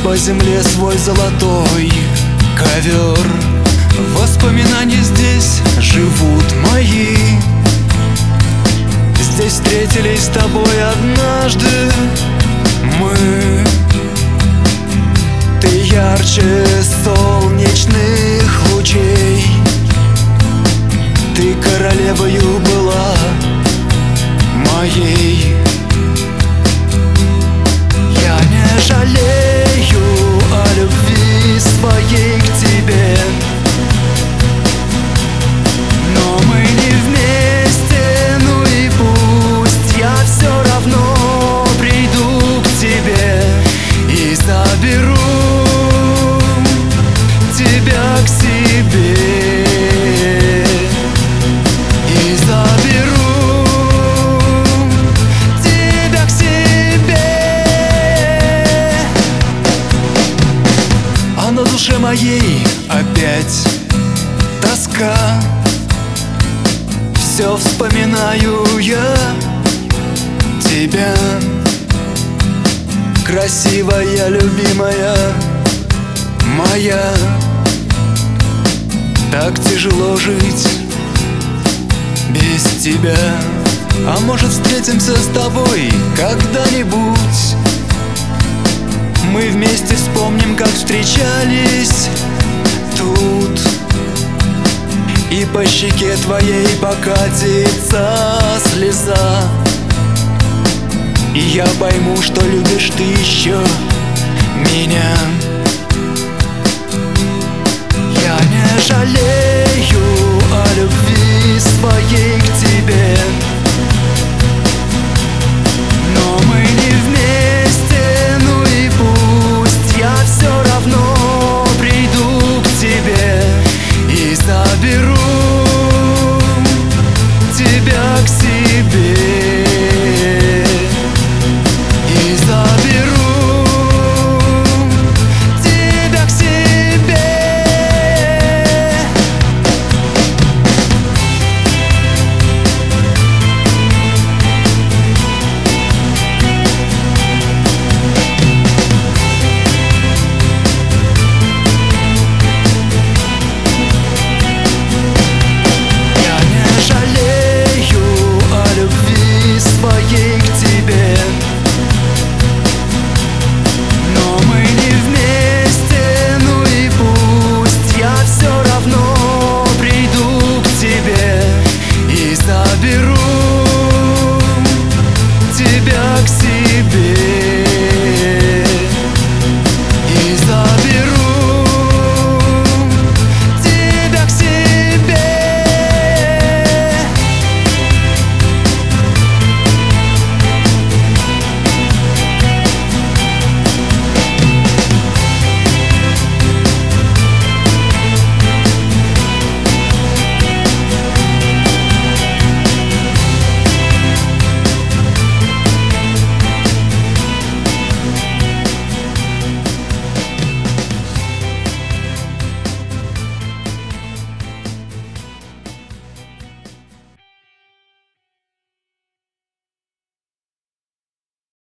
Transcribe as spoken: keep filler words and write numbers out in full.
по земле свой золотой ковер. Воспоминания здесь живут мои. Здесь встретились с тобой однажды мы. Ты ярче солнечных лучей. Ты королевою была моей. Я не жалею о любви своей к тебе, но мы не вместе, ну и пусть. Я все равно приду к тебе и заберу тебя к себе. И заберу тебя к себе. А на душе моей опять тоска. Все вспоминаю я тебя, красивая, любимая моя. Так тяжело жить без тебя. А может, встретимся с тобой когда-нибудь? Мы вместе вспомним, как встречались тут. И по щеке твоей покатится слеза, и я пойму, что любишь ты еще меня. Я не жалею о любви своей к тебе, но мы не вместе, ну и пусть. Я все равно приду к тебе и заберу тебя к себе.